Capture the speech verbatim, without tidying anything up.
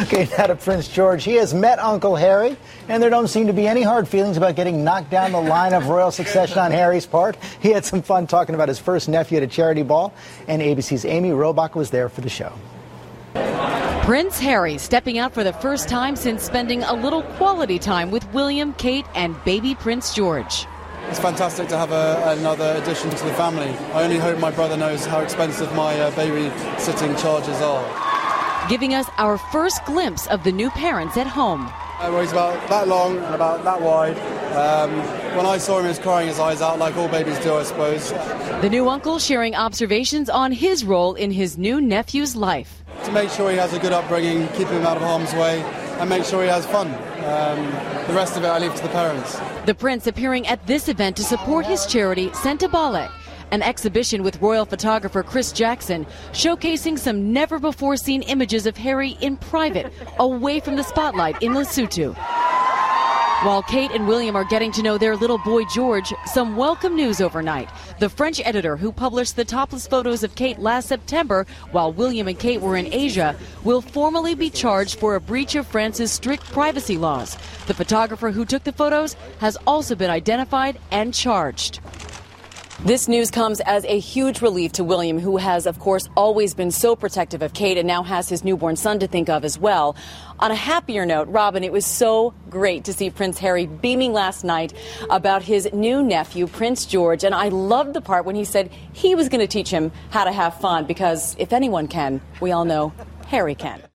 Okay, now to Prince George. He has met Uncle Harry, and there don't seem to be any hard feelings about getting knocked down the line of royal succession on Harry's part. He had some fun talking about his first nephew at a charity ball, and A B C's Amy Robach was there for the show. Prince Harry stepping out for the first time since spending a little quality time with William, Kate, and baby Prince George. It's fantastic to have a, another addition to the family. I only hope my brother knows how expensive my uh, babysitting charges are. Giving us our first glimpse of the new parents at home. Uh, well, he's about that long and about that wide. Um, when I saw him, he was crying his eyes out, like all babies do, I suppose. The new uncle sharing observations on his role in his new nephew's life. To make sure he has a good upbringing, keep him out of harm's way, and make sure he has fun. Um, the rest of it I leave to the parents. The prince appearing at this event to support his charity, Sentabale, an exhibition with royal photographer Chris Jackson, showcasing some never-before-seen images of Harry in private, away from the spotlight in Lesotho. While Kate and William are getting to know their little boy George, some welcome news overnight. The French editor who published the topless photos of Kate last September while William and Kate were in Asia will formally be charged for a breach of France's strict privacy laws. The photographer who took the photos has also been identified and charged. This news comes as a huge relief to William, who has, of course, always been so protective of Kate and now has his newborn son to think of as well. On a happier note, Robin, it was so great to see Prince Harry beaming last night about his new nephew, Prince George. And I loved the part when he said he was going to teach him how to have fun, because if anyone can, we all know Harry can.